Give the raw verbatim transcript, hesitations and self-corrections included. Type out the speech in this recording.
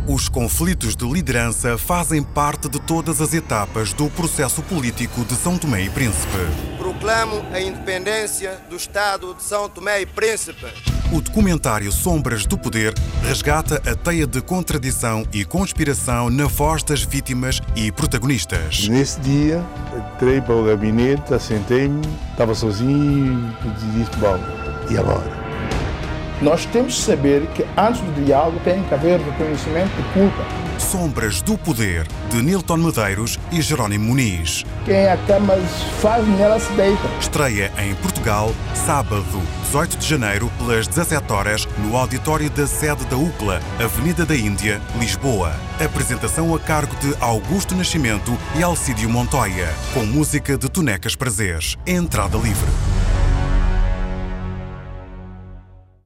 Os conflitos de liderança fazem parte de todas as etapas do processo político de São Tomé e Príncipe. Proclamo a independência do Estado de São Tomé e Príncipe. O documentário Sombras do Poder resgata a teia de contradição e conspiração na voz das vítimas e protagonistas. Nesse dia, entrei para o gabinete, assentei-me, estava sozinho e disse, bom, e agora? Nós temos de saber que antes do diálogo tem que haver reconhecimento de culpa. Sombras do Poder, de Nilton Medeiros e Jerónimo Muniz. Quem a cama faz, nela se deita. Estreia em Portugal, sábado, dezoito de janeiro, pelas dezassete horas, no auditório da sede da U C L A, Avenida da Índia, Lisboa. Apresentação a cargo de Augusto Nascimento e Alcídio Montoya, com música de Tonecas Prazeres. Entrada livre.